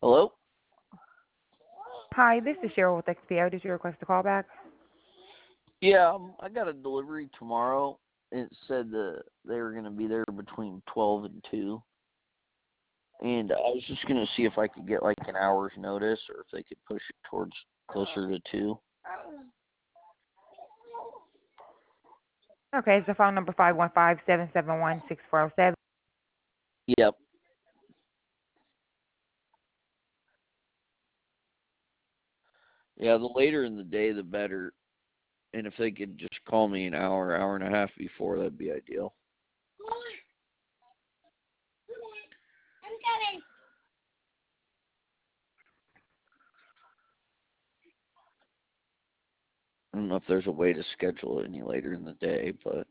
Hello? Hi, this is Cheryl with XPO. Did you request a call back? Yeah, I got a delivery tomorrow. It said that they were going to be there between 12 and 2. And I was just going to see if I could get like an hour's notice or if they could push it towards closer to 2. Okay, it's the phone number 515-771-6407. Yep. Yeah, the later in the day, the better. And if they could just call me an hour and a half before, that'd be ideal. I'm coming. I don't know if there's a way to schedule it any later in the day, but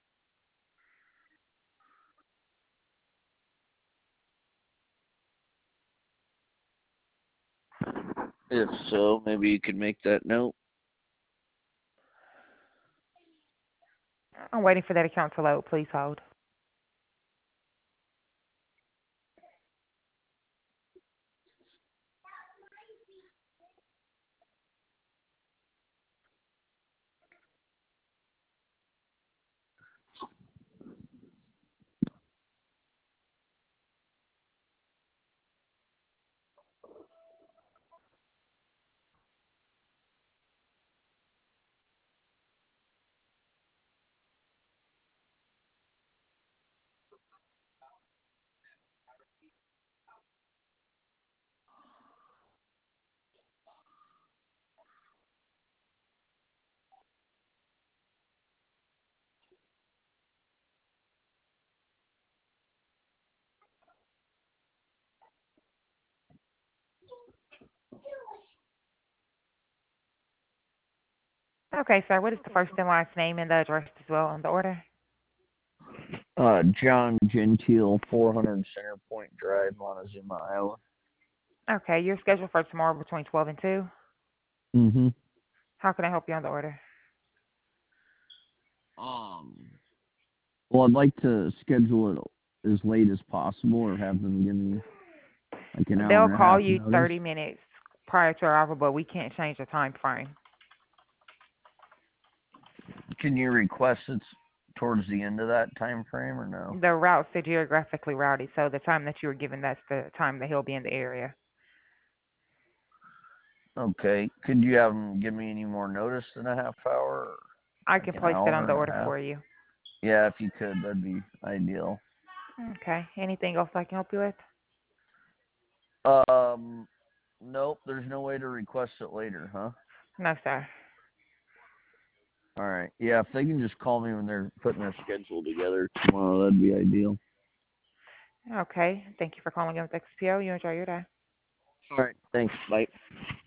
if so, maybe you could make that note. I'm waiting for that account to load. Please hold. Okay, sir. What is the first and last name and the address as well on the order? John Gentile, 400 Center Point Drive, Montezuma, Iowa. Okay, you're scheduled for tomorrow between 12 and 2. Mm-hmm. How can I help you on the order? Well, I'd like to schedule it as late as possible, or have them give me like an hour They'll and a call half you notice. 30 minutes prior to arrival, but we can't change the time frame. Can you request it towards the end of that time frame, or no? The routes are geographically routed, so the time that you were given, that's the time that he'll be in the area. Okay. Could you have them give me any more notice than a half hour? Or I like can an place that on hour the and a order half? for you. Yeah, if you could, that'd be ideal. Okay. Anything else I can help you with? Nope. There's no way to request it later, huh? No, sir. All right. Yeah, if they can just call me when they're putting their schedule together tomorrow, that'd be ideal. Okay. Thank you for calling in with XPO. You enjoy your day. All right. Thanks. Bye.